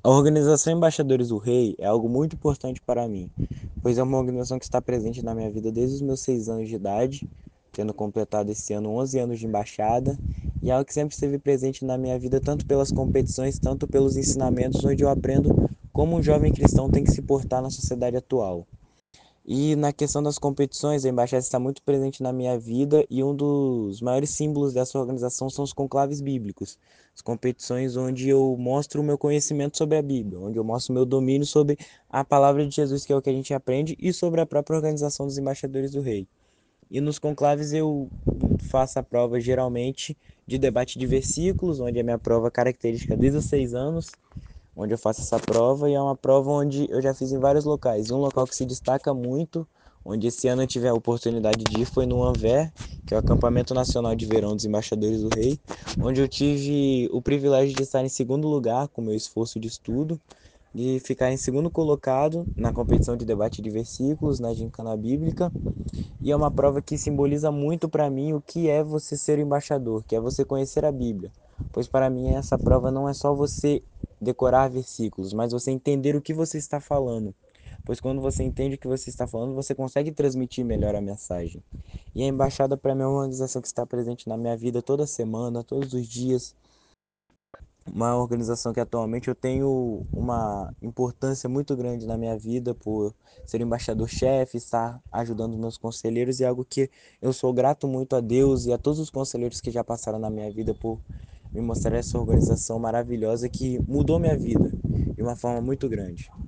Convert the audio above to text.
A organização Embaixadores do Rei é algo muito importante para mim, pois é uma organização que está presente na minha vida desde os meus 6 anos de idade, tendo completado esse ano 11 anos de embaixada, e é algo que sempre esteve presente na minha vida, tanto pelas competições, tanto pelos ensinamentos, onde eu aprendo como um jovem cristão tem que se portar na sociedade atual. E na questão das competições, a embaixada está muito presente na minha vida e um dos maiores símbolos dessa organização são os conclaves bíblicos, as competições onde eu mostro o meu conhecimento sobre a Bíblia, onde eu mostro o meu domínio sobre a palavra de Jesus, que é o que a gente aprende, e sobre a própria organização dos embaixadores do rei. E nos conclaves eu faço a prova geralmente de debate de versículos, onde é a minha prova característica desde os 6 anos, onde eu faço essa prova, e é uma prova onde eu já fiz em vários locais. E um local que se destaca muito, onde esse ano eu tive a oportunidade de ir, foi no Anver, que é o Acampamento Nacional de Verão dos Embaixadores do Rei, onde eu tive o privilégio de estar em segundo lugar com meu esforço de estudo, de ficar em segundo colocado na competição de debate de versículos, na gincana bíblica, e é uma prova que simboliza muito para mim o que é você ser o embaixador, que é você conhecer a Bíblia. Pois para mim essa prova não é só você decorar versículos, mas você entender o que você está falando. Pois quando você entende o que você está falando, você consegue transmitir melhor a mensagem. E a embaixada para mim é uma organização que está presente na minha vida toda semana, todos os dias, uma organização que atualmente eu tenho uma importância muito grande na minha vida por ser embaixador-chefe, estar ajudando meus conselheiros, e algo que eu sou grato muito a Deus e a todos os conselheiros que já passaram na minha vida por me mostrar essa organização maravilhosa que mudou minha vida de uma forma muito grande.